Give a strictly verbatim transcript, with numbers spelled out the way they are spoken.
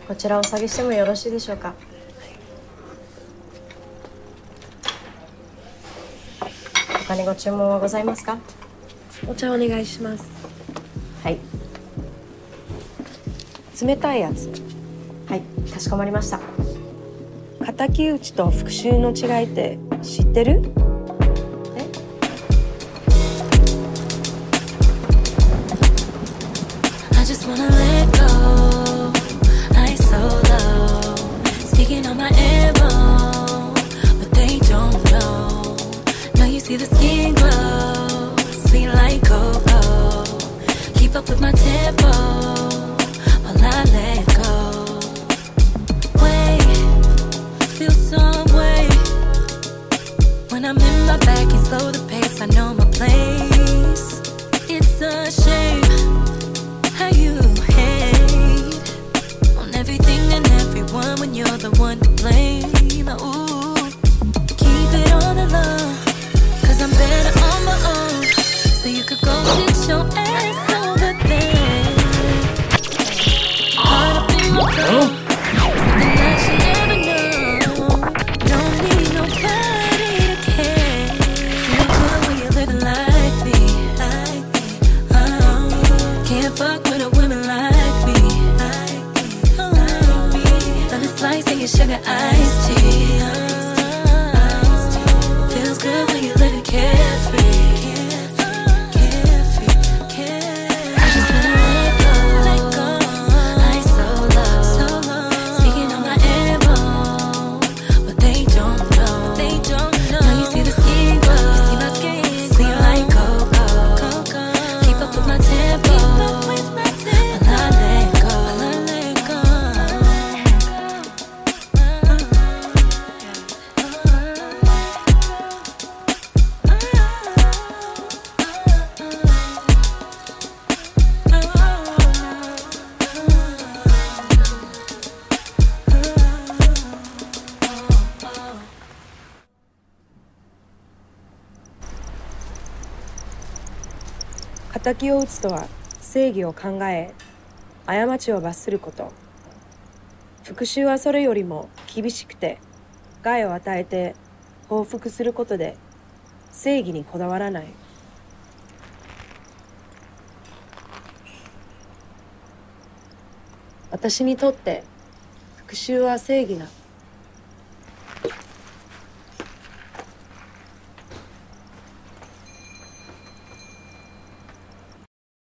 こちらお下げしてもよろしいでしょうか。他にご注文はございますか？ お茶お願いします。 はい。 冷たいやつ。 はい、かしこまりました。 敵討ちと復讐の違いって知ってる？ え ？I just wanna let go. I so low. Speaking on my arrow, but they don't know. Now you see the skin glow, sweet like cocoa. Keep up with my tempo while I let go. Feel some way when I'm in my bag and slow the pace. I know my place. It's a shame how you hate on everything and everyone when you're the one to blame. Ooh, keep it on the low, cause I'm better on my own. So you could go sit your ass over there. Caught up in my phone, something that you never know. Fuck with a woman like me, oh, let me slice of your sugar iced tea. Feels good when you live it carefree. I just wanna let go, let go. I so low, speaking on my arrow, but they don't know, they don't know. Now you see the skin glow, you see my skin sweet like cocoa. Keep up with my tempo. 敵を討つとは正義を考え、過ちを罰すること。復讐はそれよりも厳しくて、害を与えて報復することで正義にこだわらない。私にとって復讐は正義な。